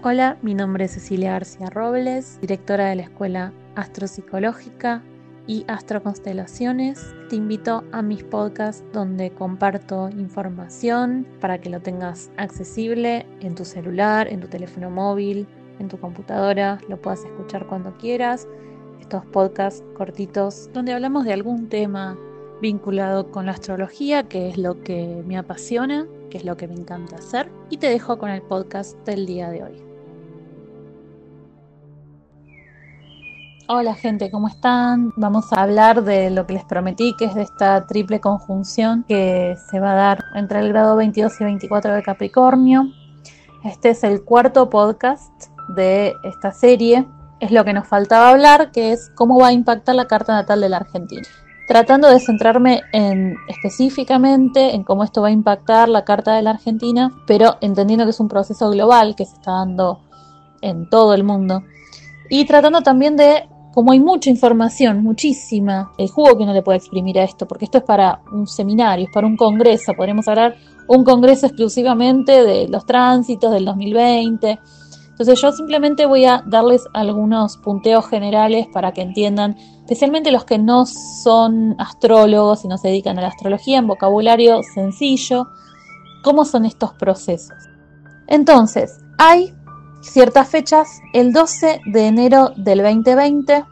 Hola, mi nombre es Cecilia García Robles, directora de la Escuela Astropsicológica y Astroconstelaciones. Te invito a mis podcasts donde comparto información para que lo tengas accesible en tu celular, en tu teléfono móvil, en tu computadora, lo puedas escuchar cuando quieras. Estos podcasts cortitos donde hablamos de algún tema vinculado con la astrología, que es lo que me apasiona, que es lo que me encanta hacer, y te dejo con el podcast del día de hoy. Hola gente, ¿cómo están? Vamos a hablar de lo que les prometí, que es de esta triple conjunción que se va a dar entre el grado 22 y 24 de Capricornio. Este es el cuarto podcast de esta serie. Es lo que nos faltaba hablar, que es cómo va a impactar la carta natal de la Argentina. Tratando de centrarme específicamente en cómo esto va a impactar la carta de la Argentina, pero entendiendo que es un proceso global que se está dando en todo el mundo. Y tratando también de, como hay mucha información, muchísima, el jugo que uno le puede exprimir a esto, porque esto es para un seminario, es para un congreso, podríamos hablar un congreso exclusivamente de los tránsitos del 2020. Entonces yo simplemente voy a darles algunos punteos generales para que entiendan, especialmente los que no son astrólogos y no se dedican a la astrología, en vocabulario sencillo, cómo son estos procesos. Entonces, hay ciertas fechas, el 12 de enero del 2020,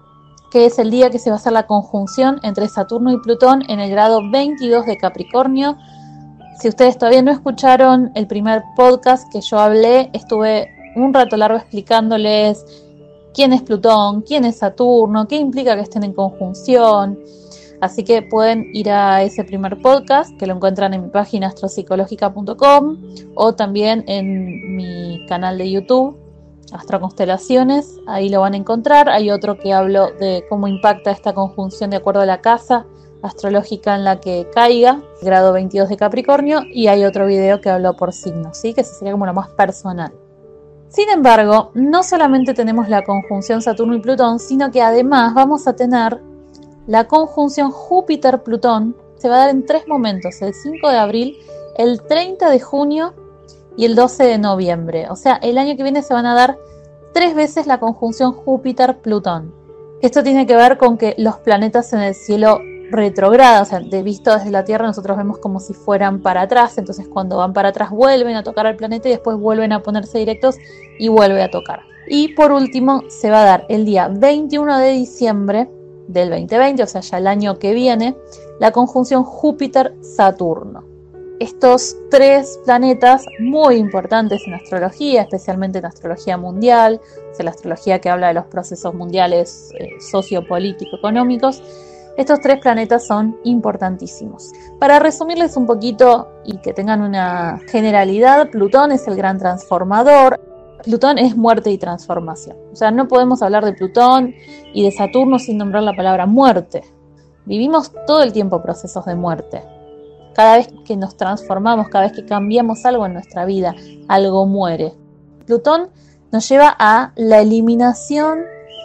que es el día que se va a hacer la conjunción entre Saturno y Plutón en el grado 22 de Capricornio. Si ustedes todavía no escucharon el primer podcast que yo hablé, estuve un rato largo explicándoles quién es Plutón, quién es Saturno, qué implica que estén en conjunción. Así que pueden ir a ese primer podcast, que lo encuentran en mi página astropsicológica.com o también en mi canal de YouTube, Astroconstelaciones. Ahí lo van a encontrar. Hay otro que hablo de cómo impacta esta conjunción de acuerdo a la casa astrológica en la que caiga, grado 22 de Capricornio, y hay otro video que hablo por signos, ¿sí? Que sería como lo más personal. Sin embargo, no solamente tenemos la conjunción Saturno y Plutón, sino que además vamos a tener la conjunción Júpiter-Plutón. Se va a dar en tres momentos: el 5 de abril, el 30 de junio y el 12 de noviembre. O sea, el año que viene se van a dar 3 veces la conjunción Júpiter-Plutón. Esto tiene que ver con que los planetas en el cielo retrogradan, o sea, visto desde la Tierra nosotros vemos como si fueran para atrás. Entonces cuando van para atrás vuelven a tocar al planeta y después vuelven a ponerse directos y vuelve a tocar. Y por último se va a dar el día 21 de diciembre del 2020, o sea, ya el año que viene, la conjunción Júpiter-Saturno. Estos tres planetas muy importantes en astrología, especialmente en astrología mundial, o sea, la astrología que habla de los procesos mundiales sociopolítico-económicos, estos tres planetas son importantísimos. Para resumirles un poquito y que tengan una generalidad, Plutón es el gran transformador. Plutón es muerte y transformación. O sea, no podemos hablar de Plutón y de Saturno sin nombrar la palabra muerte. Vivimos todo el tiempo procesos de muerte. Cada vez que nos transformamos, cada vez que cambiamos algo en nuestra vida, algo muere. Plutón nos lleva a la eliminación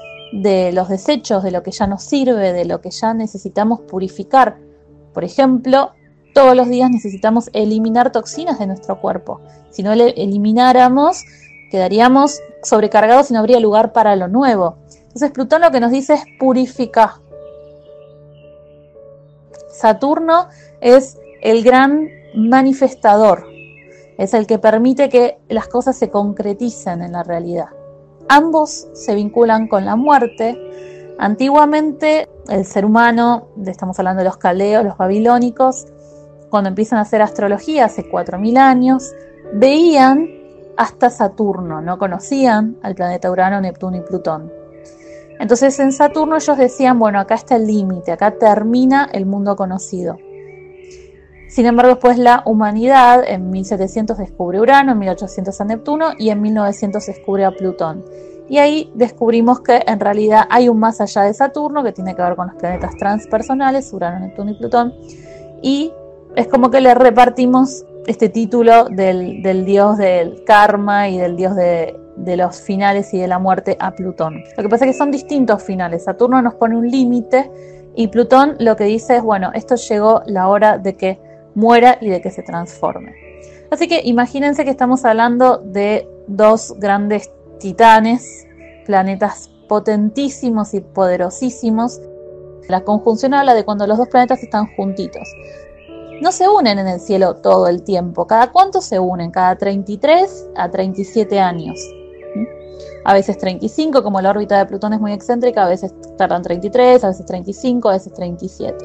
de los desechos, de lo que ya nos sirve, de lo que ya necesitamos purificar. Por ejemplo, todos los días necesitamos eliminar toxinas de nuestro cuerpo. Si no le elimináramos, quedaríamos sobrecargados y no habría lugar para lo nuevo. Entonces Plutón lo que nos dice es purifica. Saturno es el gran manifestador, es el que permite que las cosas se concreticen en la realidad. Ambos se vinculan con la muerte. Antiguamente el ser humano, estamos hablando de los caldeos, los babilónicos, cuando empiezan a hacer astrología hace 4000 años, veían hasta Saturno, no conocían al planeta Urano, Neptuno y Plutón. Entonces en Saturno ellos decían, bueno, acá está el límite, acá termina el mundo conocido. Sin embargo, después la humanidad en 1700 descubre Urano, en 1800 a Neptuno y en 1900 descubre a Plutón. Y ahí descubrimos que en realidad hay un más allá de Saturno que tiene que ver con los planetas transpersonales, Urano, Neptuno y Plutón. Y es como que le repartimos este título del dios del karma y del dios de los finales y de la muerte a Plutón. Lo que pasa es que son distintos finales. Saturno nos pone un límite y Plutón lo que dice es, bueno, esto llegó la hora de que muera y de que se transforme. Así que imagínense que estamos hablando de dos grandes titanes, planetas potentísimos y poderosísimos. La conjunción habla de cuando los dos planetas están juntitos. No se unen en el cielo todo el tiempo. ¿Cada cuánto se unen? Cada 33 a 37 años. A veces 35, como la órbita de Plutón es muy excéntrica, a veces tardan 33, a veces 35, a veces 37.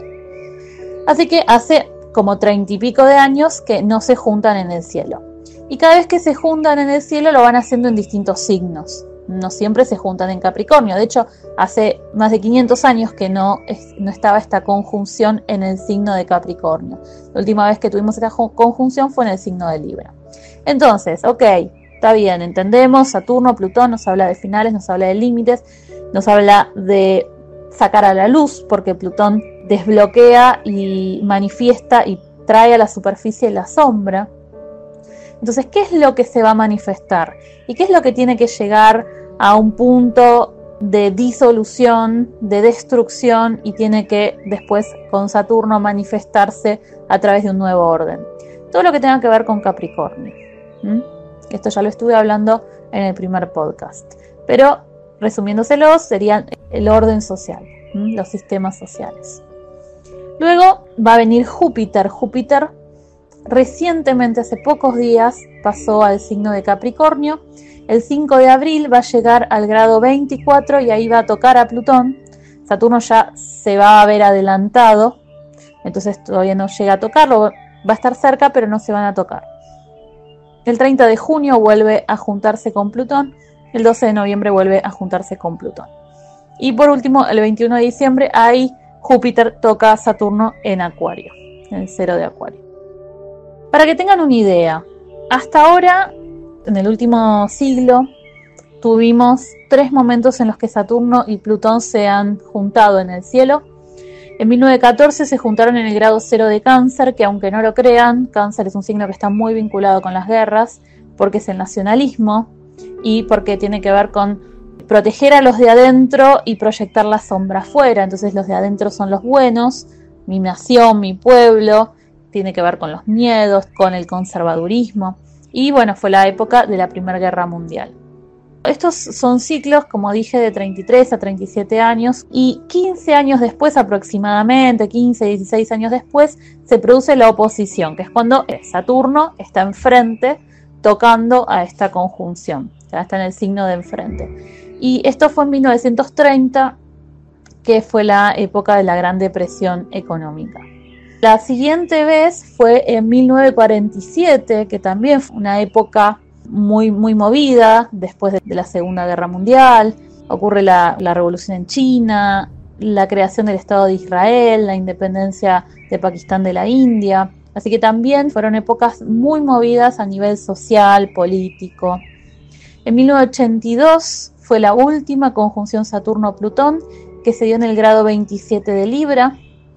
Así que hace como 30 y pico de años que no se juntan en el cielo. Y cada vez que se juntan en el cielo lo van haciendo en distintos signos. No siempre se juntan en Capricornio. De hecho, hace más de 500 años que no estaba esta conjunción en el signo de Capricornio. La última vez que tuvimos esta conjunción fue en el signo de Libra. Entonces, ok, está bien, entendemos, Saturno, Plutón nos habla de finales, nos habla de límites, nos habla de sacar a la luz, porque Plutón desbloquea y manifiesta y trae a la superficie la sombra. Entonces, ¿qué es lo que se va a manifestar? ¿Y qué es lo que tiene que llegar a un punto de disolución, de destrucción, y tiene que después con Saturno manifestarse a través de un nuevo orden? Todo lo que tenga que ver con Capricornio. Esto ya lo estuve hablando en el primer podcast. Pero, resumiéndoselos, serían el orden social, los sistemas sociales. Luego va a venir Júpiter. Júpiter recientemente, hace pocos días, pasó al signo de Capricornio. El 5 de abril va a llegar al grado 24 y ahí va a tocar a Plutón. Saturno ya se va a haber adelantado, entonces todavía no llega a tocarlo, va a estar cerca pero no se van a tocar. El 30 de junio vuelve a juntarse con Plutón, el 12 de noviembre vuelve a juntarse con Plutón. Y por último, el 21 de diciembre, ahí Júpiter toca a Saturno en Acuario, en el 0 de Acuario. Para que tengan una idea, hasta ahora, en el último siglo, tuvimos 3 momentos en los que Saturno y Plutón se han juntado en el cielo. En 1914 se juntaron en el grado 0 de Cáncer, que aunque no lo crean, Cáncer es un signo que está muy vinculado con las guerras, porque es el nacionalismo y porque tiene que ver con proteger a los de adentro y proyectar la sombra afuera. Entonces los de adentro son los buenos, mi nación, mi pueblo, tiene que ver con los miedos, con el conservadurismo. Y bueno, fue la época de la Primera Guerra Mundial. Estos son ciclos, como dije, de 33 a 37 años y 15 años después aproximadamente, 15, 16 años después, se produce la oposición, que es cuando Saturno está enfrente tocando a esta conjunción, ya está en el signo de enfrente. Y esto fue en 1930, que fue la época de la Gran Depresión económica. La siguiente vez fue en 1947, que también fue una época muy movida después de la Segunda Guerra Mundial. Ocurre la revolución en China, la creación del Estado de Israel, la independencia de Pakistán de la India. Así que también fueron épocas muy movidas a nivel social, político. En 1982 fue la última conjunción Saturno-Plutón, que se dio en el grado 27 de Libra.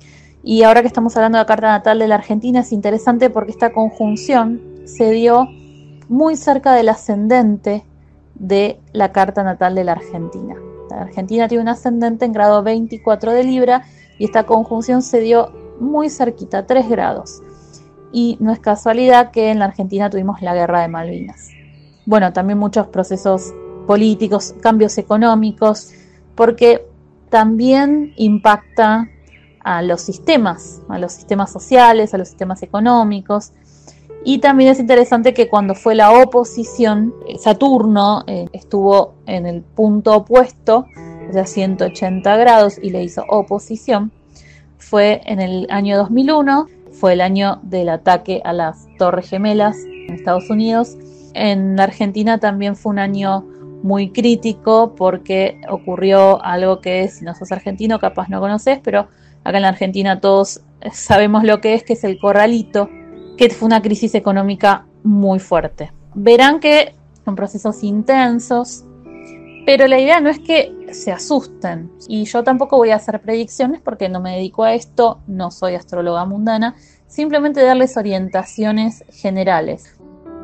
Y ahora que estamos hablando de la carta natal de la Argentina, es interesante porque esta conjunción se dio muy cerca del ascendente de la carta natal de la Argentina. La Argentina tiene un ascendente en grado 24 de Libra y esta conjunción se dio muy cerquita, 3 grados. Y no es casualidad que en la Argentina tuvimos la guerra de Malvinas. Bueno, también muchos procesos políticos, cambios económicos, porque también impacta a los sistemas sociales, a los sistemas económicos. Y también es interesante que cuando fue la oposición, Saturno estuvo en el punto opuesto, o sea, 180 grados, y le hizo oposición. Fue en el año 2001, fue el año del ataque a las Torres Gemelas en Estados Unidos. En la Argentina también fue un año muy crítico porque ocurrió algo que, si no sos argentino, capaz no conoces, pero acá en la Argentina todos sabemos lo que es el corralito, que fue una crisis económica muy fuerte. Verán que son procesos intensos, pero la idea no es que se asusten. Y yo tampoco voy a hacer predicciones porque no me dedico a esto, no soy astróloga mundana, simplemente darles orientaciones generales.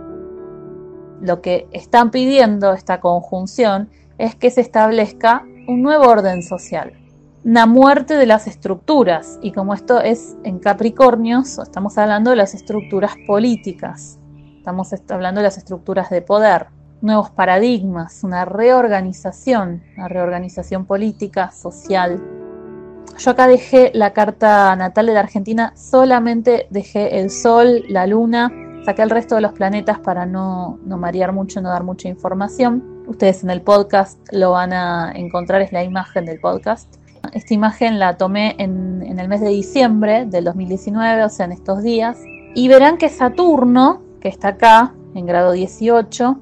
Lo que están pidiendo esta conjunción es que se establezca un nuevo orden social, una muerte de las estructuras, y como esto es en Capricornios, estamos hablando de las estructuras políticas, estamos hablando de las estructuras de poder. nuevos paradigmas, una reorganización política, social. Yo acá dejé la carta natal de la Argentina, solamente dejé el Sol, la Luna, saqué el resto de los planetas para no marear mucho, no dar mucha información. Ustedes en el podcast lo van a encontrar, es la imagen del podcast. Esta imagen la tomé en el mes de diciembre del 2019, o sea, en estos días. Y verán que Saturno, que está acá, en grado 18,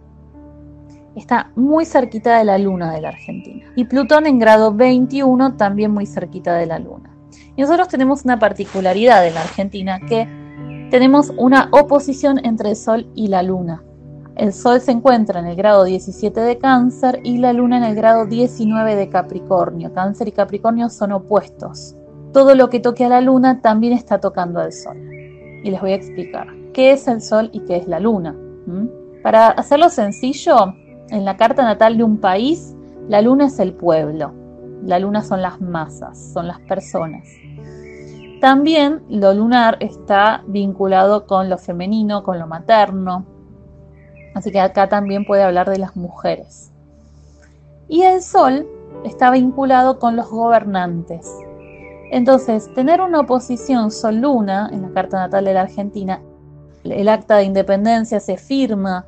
está muy cerquita de la Luna de la Argentina. Y Plutón en grado 21, también muy cerquita de la Luna. Y nosotros tenemos una particularidad en la Argentina, que tenemos una oposición entre el Sol y la Luna. El Sol se encuentra en el grado 17 de Cáncer y la Luna en el grado 19 de Capricornio. Cáncer y Capricornio son opuestos. Todo lo que toque a la Luna también está tocando al Sol. Y les voy a explicar qué es el Sol y qué es la Luna. Para hacerlo sencillo, en la carta natal de un país, la Luna es el pueblo. La Luna son las masas, son las personas. También lo lunar está vinculado con lo femenino, con lo materno. Así que acá también puede hablar de las mujeres. Y el Sol está vinculado con los gobernantes. Entonces, tener una oposición Sol-Luna en la carta natal de la Argentina, el acta de independencia se firma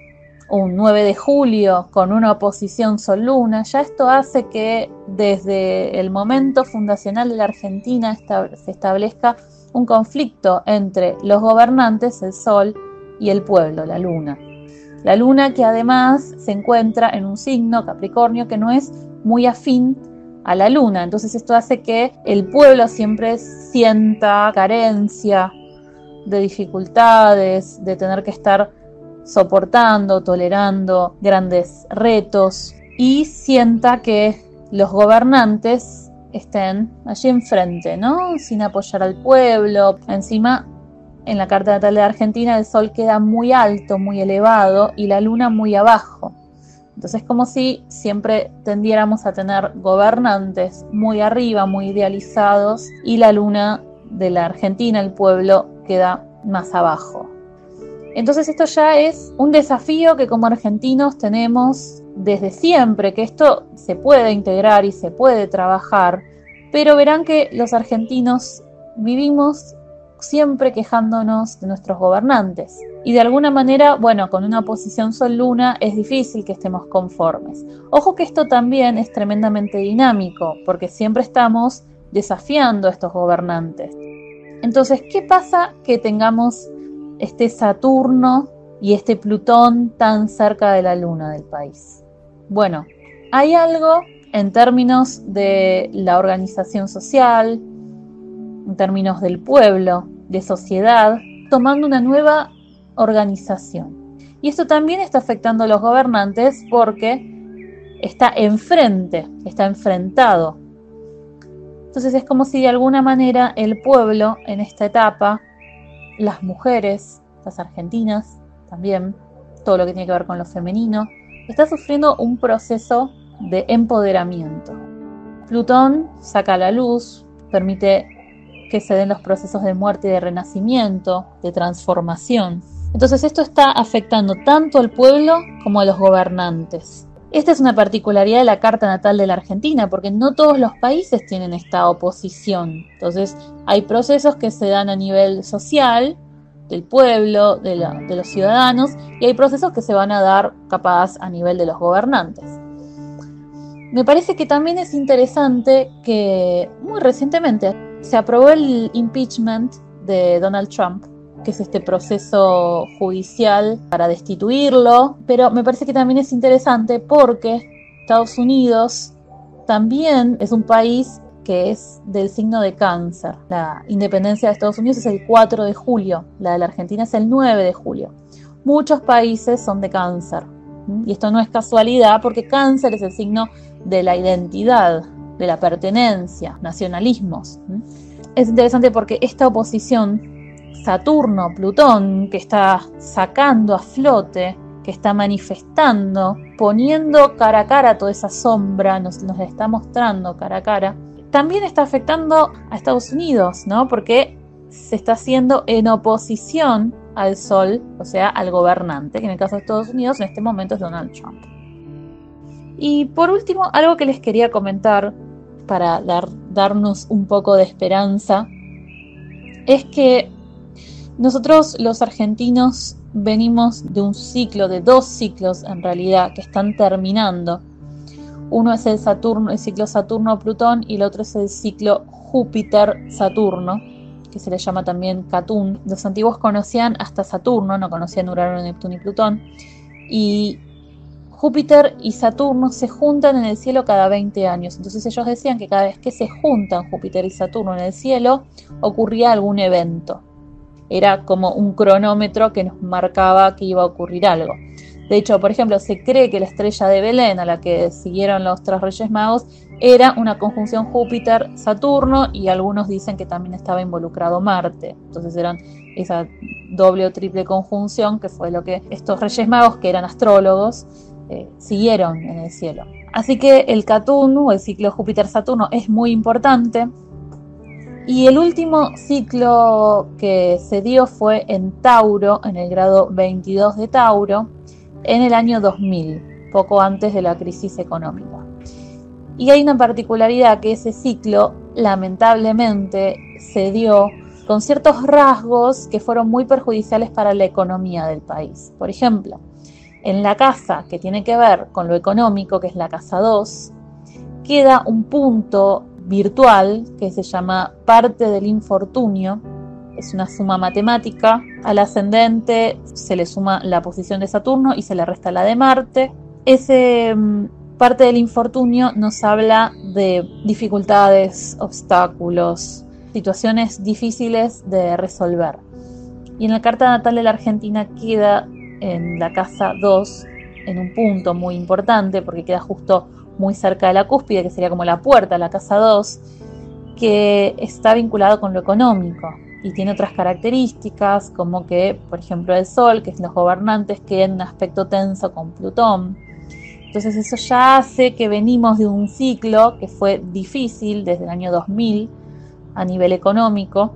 un 9 de julio con una oposición Sol-Luna, ya esto hace que desde el momento fundacional de la Argentina se establezca un conflicto entre los gobernantes, el Sol, y el pueblo, la Luna. La Luna que además se encuentra en un signo, Capricornio, que no es muy afín a la Luna. Entonces esto hace que el pueblo siempre sienta carencia de dificultades, de tener que estar soportando, tolerando grandes retos y sienta que los gobernantes estén allí enfrente, ¿no? Sin apoyar al pueblo. Encima, en la carta natal de Argentina, el Sol queda muy alto, muy elevado, y la Luna muy abajo. Entonces, como si siempre tendiéramos a tener gobernantes muy arriba, muy idealizados, y la Luna de la Argentina, el pueblo, queda más abajo. Entonces, esto ya es un desafío que como argentinos tenemos desde siempre, que esto se puede integrar y se puede trabajar, pero verán que los argentinos vivimos siempre quejándonos de nuestros gobernantes. Y de alguna manera, bueno, con una oposición Sol-Luna es difícil que estemos conformes. Ojo que esto también es tremendamente dinámico, porque siempre estamos desafiando a estos gobernantes. Entonces, ¿qué pasa que tengamos este Saturno y este Plutón tan cerca de la Luna del país? Bueno, hay algo en términos de la organización social, en términos del pueblo, de sociedad, tomando una nueva organización. Y esto también está afectando a los gobernantes porque está enfrente, está enfrentado. Entonces es como si de alguna manera el pueblo en esta etapa, las mujeres, las argentinas también, todo lo que tiene que ver con lo femenino, está sufriendo un proceso de empoderamiento. Plutón saca a la luz, permite que se den los procesos de muerte y de renacimiento, de transformación. Entonces esto está afectando tanto al pueblo como a los gobernantes. Esta es una particularidad de la carta natal de la Argentina, porque no todos los países tienen esta oposición. Entonces hay procesos que se dan a nivel social, del pueblo, de los ciudadanos, y hay procesos que se van a dar capaz a nivel de los gobernantes. Me parece que también es interesante que muy recientemente se aprobó el impeachment de Donald Trump, que es este proceso judicial para destituirlo, pero me parece que también es interesante porque Estados Unidos también es un país que es del signo de Cáncer. La independencia de Estados Unidos es el 4 de julio, la de la Argentina es el 9 de julio. Muchos países son de Cáncer, y esto no es casualidad porque Cáncer es el signo de la identidad, de la pertenencia, nacionalismos. Es interesante porque esta oposición Saturno-Plutón, que está sacando a flote, que está manifestando, poniendo cara a cara toda esa sombra, nos la está mostrando cara a cara, también está afectando a Estados Unidos, ¿no? Porque se está haciendo en oposición al Sol, o sea, al gobernante, que en el caso de Estados Unidos en este momento es Donald Trump. Y por último, algo que les quería comentar para darnos un poco de esperanza, es que nosotros los argentinos venimos de un ciclo, de 2 ciclos en realidad, que están terminando. Uno es el ciclo Saturno-Plutón, y el otro es el ciclo Júpiter-Saturno, que se le llama también Catún. Los antiguos conocían hasta Saturno, no conocían Urano, Neptuno y Plutón. Y Júpiter y Saturno se juntan en el cielo cada 20 años. Entonces ellos decían que cada vez que se juntan Júpiter y Saturno en el cielo, ocurría algún evento. Era como un cronómetro que nos marcaba que iba a ocurrir algo. De hecho, por ejemplo, se cree que la estrella de Belén, a la que siguieron los 3 Reyes Magos, era una conjunción Júpiter-Saturno, y algunos dicen que también estaba involucrado Marte. Entonces eran esa doble o triple conjunción que fue lo que estos Reyes Magos, que eran astrólogos, siguieron en el cielo. Así que el Catún, o el ciclo Júpiter-Saturno, es muy importante. Y el último ciclo que se dio fue en Tauro, en el grado 22 de Tauro, en el año 2000, poco antes de la crisis económica. Y hay una particularidad, que ese ciclo lamentablemente se dio con ciertos rasgos que fueron muy perjudiciales para la economía del país. Por ejemplo, en la casa que tiene que ver con lo económico, que es la casa 2, queda un punto virtual que se llama parte del infortunio. Es una suma matemática. Al ascendente se le suma la posición de Saturno y se le resta la de Marte. Ese parte del infortunio nos habla de dificultades, obstáculos, situaciones difíciles de resolver. Y en la carta natal de la Argentina queda en la casa 2, en un punto muy importante, porque queda justo muy cerca de la cúspide, que sería como la puerta a la casa 2, que está vinculado con lo económico y tiene otras características, como que, por ejemplo, el Sol, que es los gobernantes, queda en un aspecto tenso con Plutón. Entonces eso ya hace que venimos de un ciclo que fue difícil desde el año 2000 a nivel económico.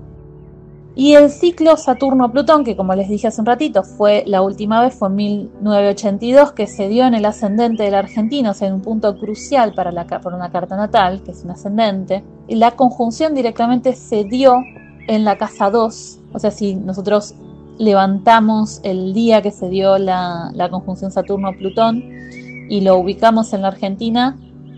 Y el ciclo Saturno-Plutón, que como les dije hace un ratito, fue la última vez, fue en 1982, que se dio en el ascendente del argentino, o sea, en un punto crucial para una carta natal, que es un ascendente. Y la conjunción directamente se dio en la casa 2, o sea, si nosotros levantamos el día que se dio la conjunción Saturno-Plutón y lo ubicamos en la Argentina,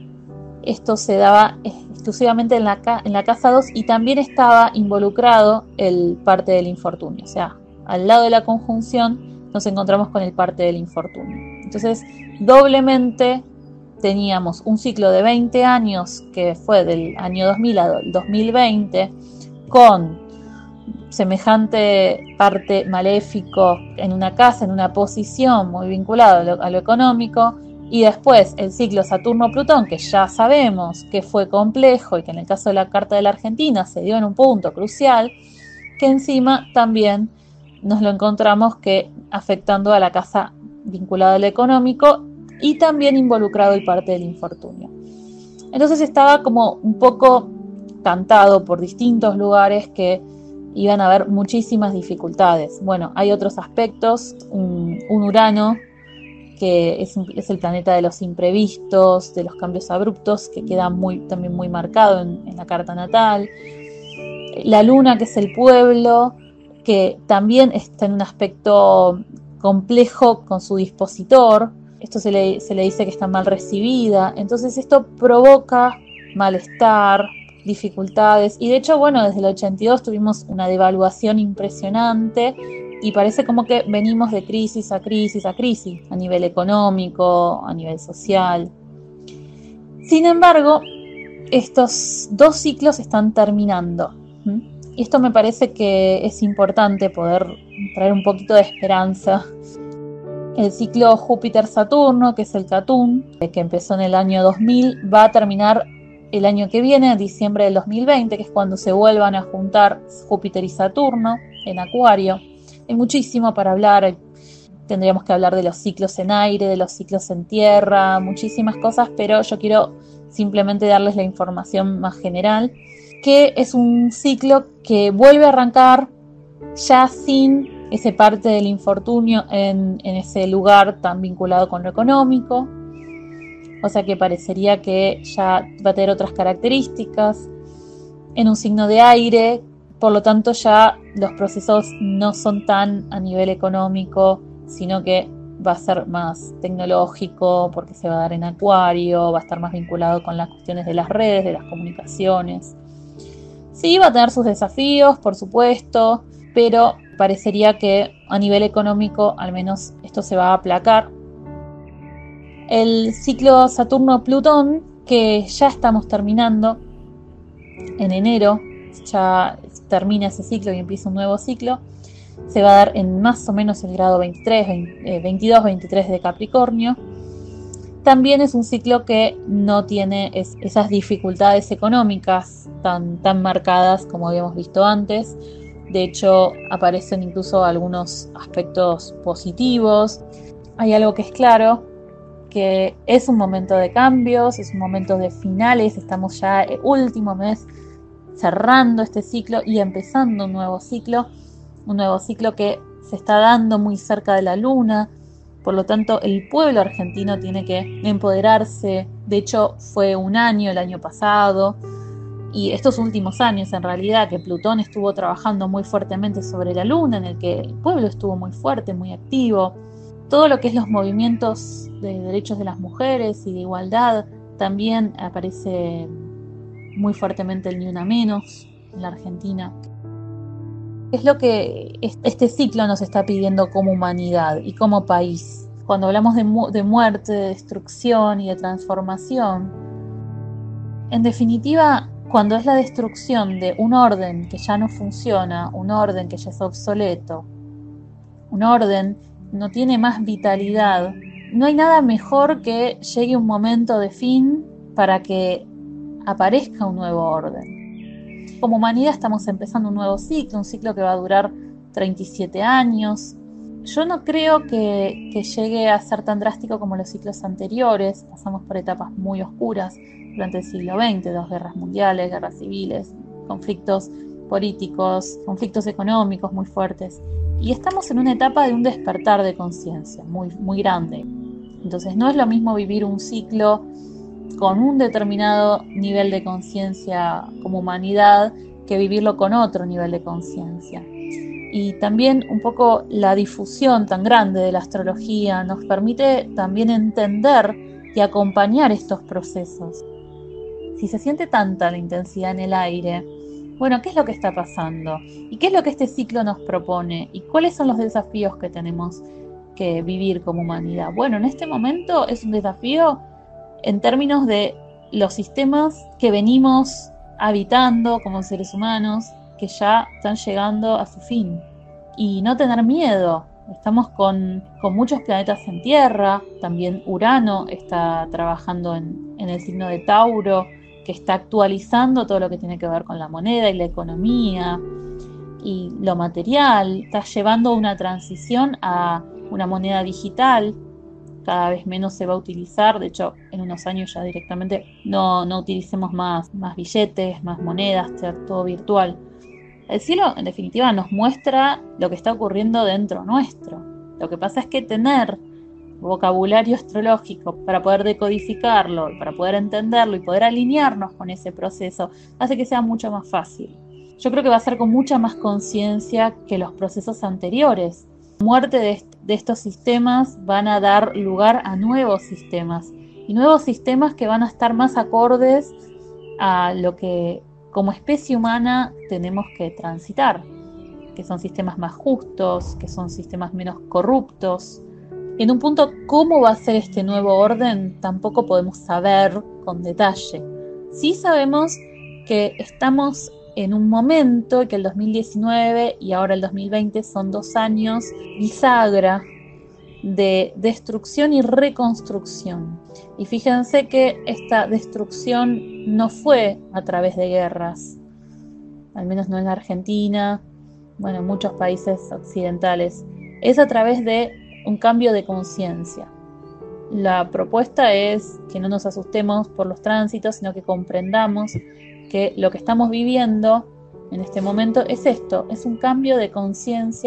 esto se daba exclusivamente en la casa 2, y también estaba involucrado el parte del infortunio. O sea, al lado de la conjunción nos encontramos con el parte del infortunio. Entonces, doblemente teníamos un ciclo de 20 años, que fue del año 2000 al 2020, con semejante parte maléfico en una casa, en una posición muy vinculada a lo económico. Y después el ciclo Saturno-Plutón, que ya sabemos que fue complejo y que en el caso de la carta de la Argentina se dio en un punto crucial, que encima también nos lo encontramos que afectando a la casa vinculada al económico y también involucrado el parte del infortunio. Entonces estaba como un poco cantado por distintos lugares que iban a haber muchísimas dificultades. Bueno, hay otros aspectos, un Urano, que es el planeta de los imprevistos, de los cambios abruptos, que queda también muy marcado en la carta natal. La Luna, que es el pueblo, que también está en un aspecto complejo con su dispositor. Esto se le dice que está mal recibida. Entonces esto provoca malestar, dificultades. Y de hecho, bueno, desde el 82 tuvimos una devaluación impresionante. Y parece como que venimos de crisis a crisis a crisis, a nivel económico, a nivel social. Sin embargo, estos 2 ciclos están terminando. Y esto me parece que es importante poder traer un poquito de esperanza. El ciclo Júpiter-Saturno, que es el Catún, que empezó en el año 2000, va a terminar el año que viene, en diciembre del 2020, que es cuando se vuelvan a juntar Júpiter y Saturno en Acuario. Hay muchísimo para hablar, tendríamos que hablar de los ciclos en aire, de los ciclos en tierra, muchísimas cosas, pero yo quiero simplemente darles la información más general, que es un ciclo que vuelve a arrancar ya sin ese parte del infortunio en ese lugar tan vinculado con lo económico. O sea que parecería que ya va a tener otras características. En un signo de aire, por lo tanto ya los procesos no son tan a nivel económico, sino que va a ser más tecnológico porque se va a dar en Acuario, va a estar más vinculado con las cuestiones de las redes, de las comunicaciones. Sí, va a tener sus desafíos, por supuesto, pero parecería que a nivel económico al menos esto se va a aplacar. El ciclo Saturno-Plutón, que ya estamos terminando en enero, ya termina ese ciclo y empieza un nuevo ciclo, se va a dar en más o menos el grado 22-23 de Capricornio. También es un ciclo que no tiene esas dificultades económicas tan marcadas como habíamos visto antes. De hecho, aparecen incluso algunos aspectos positivos. Hay algo que es claro, que es un momento de cambios, es un momento de finales, estamos ya el último mes cerrando este ciclo y empezando un nuevo ciclo que se está dando muy cerca de la luna. Por lo tanto, el pueblo argentino tiene que empoderarse. De hecho, fue un año el año pasado y estos últimos años en realidad que Plutón estuvo trabajando muy fuertemente sobre la luna, en el que el pueblo estuvo muy fuerte, muy activo. Todo lo que es los movimientos de derechos de las mujeres y de igualdad también aparece muy fuertemente el Ni Una Menos en la Argentina. Es lo que este ciclo nos está pidiendo como humanidad y como país. Cuando hablamos de muerte, de destrucción y de transformación, en definitiva, cuando es la destrucción de un orden que ya no funciona, un orden que ya es obsoleto, un orden que no tiene más vitalidad, no hay nada mejor que llegue un momento de fin para que aparezca un nuevo orden. Como humanidad estamos empezando un nuevo ciclo, un ciclo que va a durar 37 años. Yo no creo que llegue a ser tan drástico como los ciclos anteriores. Pasamos por etapas muy oscuras durante el siglo XX, 2 guerras mundiales, guerras civiles, conflictos políticos, conflictos económicos muy fuertes. Y estamos en una etapa de un despertar de conciencia muy, muy grande. Entonces no es lo mismo vivir un ciclo con un determinado nivel de conciencia como humanidad que vivirlo con otro nivel de conciencia. Y también un poco la difusión tan grande de la astrología nos permite también entender y acompañar estos procesos. Si se siente tanta la intensidad en el aire, bueno, ¿qué es lo que está pasando? ¿Y qué es lo que este ciclo nos propone? ¿Y cuáles son los desafíos que tenemos que vivir como humanidad? Bueno, en este momento es un desafío en términos de los sistemas que venimos habitando como seres humanos, que ya están llegando a su fin. Y no tener miedo. Estamos con muchos planetas en Tierra, también Urano está trabajando en el signo de Tauro, que está actualizando todo lo que tiene que ver con la moneda y la economía y lo material, está llevando una transición a una moneda digital. Cada vez menos se va a utilizar, de hecho en unos años ya directamente no utilicemos más billetes, más monedas, ser todo virtual. El cielo en definitiva nos muestra lo que está ocurriendo dentro nuestro. Lo que pasa es que tener vocabulario astrológico para poder decodificarlo, para poder entenderlo y poder alinearnos con ese proceso hace que sea mucho más fácil. Yo creo que va a ser con mucha más conciencia que los procesos anteriores. La muerte de estos sistemas van a dar lugar a nuevos sistemas y nuevos sistemas que van a estar más acordes a lo que como especie humana tenemos que transitar, que son sistemas más justos, que son sistemas menos corruptos. En un punto, ¿cómo va a ser este nuevo orden? Tampoco podemos saber con detalle. Sí sabemos que estamos en un momento, que el 2019 y ahora el 2020 son 2 años bisagra de destrucción y reconstrucción. Y fíjense que esta destrucción no fue a través de guerras, al menos no en Argentina, bueno, en muchos países occidentales, es a través de un cambio de conciencia. La propuesta es que no nos asustemos por los tránsitos, sino que comprendamos que lo que estamos viviendo en este momento es esto, es un cambio de conciencia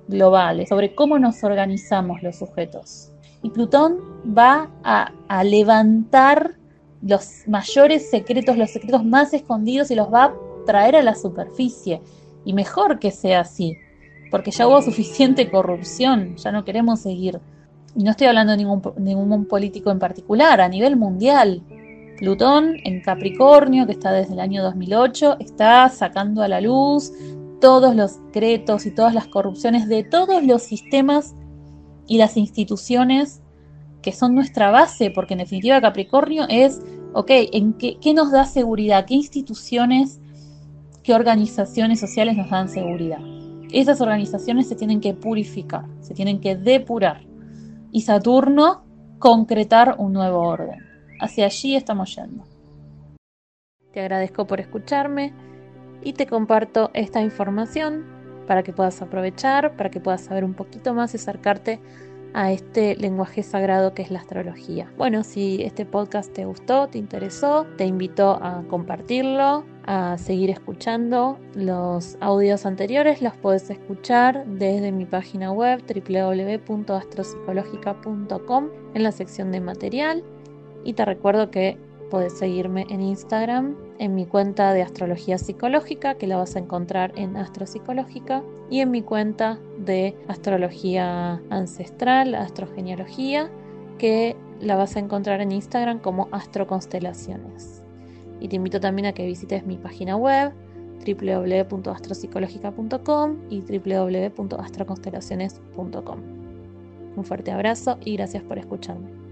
globales, sobre cómo nos organizamos los sujetos. Y Plutón va a levantar los mayores secretos, los secretos más escondidos, y los va a traer a la superficie. Y mejor que sea así, porque ya hubo suficiente corrupción, ya no queremos seguir. Y no estoy hablando de ningún político en particular, a nivel mundial. Plutón en Capricornio, que está desde el año 2008, está sacando a la luz todos los secretos y todas las corrupciones de todos los sistemas y las instituciones que son nuestra base, porque en definitiva Capricornio es, ok, ¿qué nos da seguridad? ¿Qué instituciones, qué organizaciones sociales nos dan seguridad? Esas organizaciones se tienen que purificar, se tienen que depurar. Y Saturno, concretar un nuevo orden. Hacia allí estamos yendo. Te agradezco por escucharme y te comparto esta información para que puedas aprovechar, para que puedas saber un poquito más y acercarte a este lenguaje sagrado que es la astrología. Bueno, si este podcast te gustó, te interesó, te invito a compartirlo, a seguir escuchando. Los audios anteriores los puedes escuchar desde mi página web www.astropsicologica.com en la sección de material, y te recuerdo que puedes seguirme en Instagram en mi cuenta de astrología psicológica, que la vas a encontrar en Astropsicológica, y en mi cuenta de astrología ancestral, astrogenealogía, que la vas a encontrar en Instagram como astroconstelaciones. Y te invito también a que visites mi página web www.astropsicológica.com y www.astroconstelaciones.com. Un fuerte abrazo y gracias por escucharme.